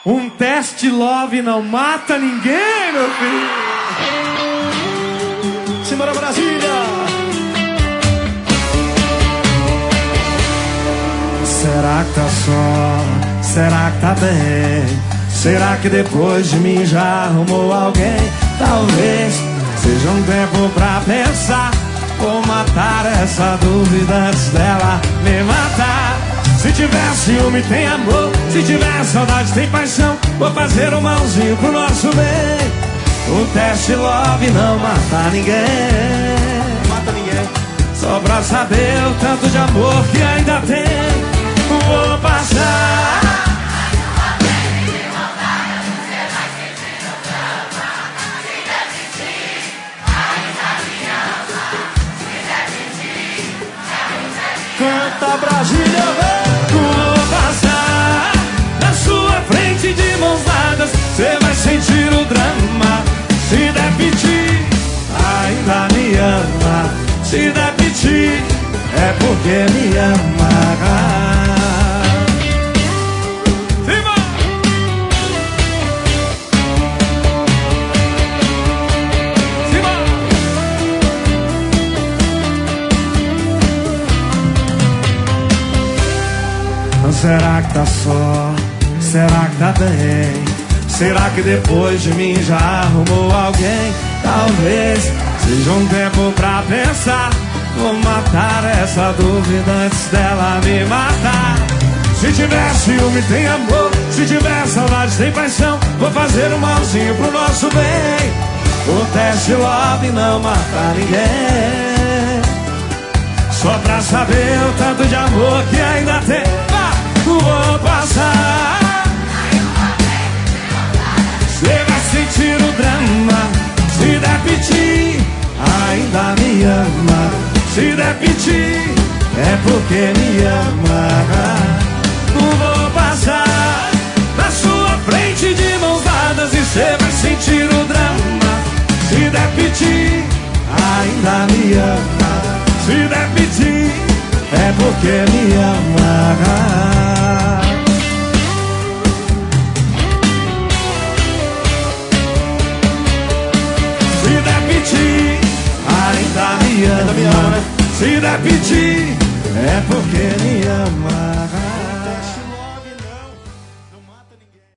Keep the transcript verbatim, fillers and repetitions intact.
Um teste love não mata ninguém, meu filho. Simbora, Brasília. Será que tá só? Será que tá bem? Será que depois de mim já arrumou alguém? Talvez seja um tempo pra pensar. Vou matar essa dúvida antes dela me matar. Se tiver ciúme tem amor, se tiver saudade tem paixão. Vou fazer um malzinho pro nosso bem. O teste love não mata ninguém. Mata ninguém. Só pra saber o tanto de amor que ainda tem. Vou passar. Canta, Brasília, vem. Vou passar na sua frente de mãos dadas. Cê vai sentir o drama. Se der piti, ainda me ama. Se der piti, é porque me ama. Viva! Viva! Será que tá só? Será que tá bem? Será que depois de mim já arrumou alguém? Talvez seja um tempo pra pensar. Vou matar essa dúvida antes dela me matar. Se tiver ciúme tem amor, se tiver saudade tem paixão. Vou fazer um malzinho pro nosso bem. O teste love não mata ninguém. Só pra saber o tanto de amor que ainda tem. Vou passar. Cê vai sentir o drama. Se der piti, ainda me ama. Se der piti, é porque me ama. Vou passar na sua frente de mãos dadas e cê vai sentir o drama. Se der piti, ainda me ama. Se der piti, é porque me ama. Se der piti, ainda me ama. Se der piti, é porque me ama.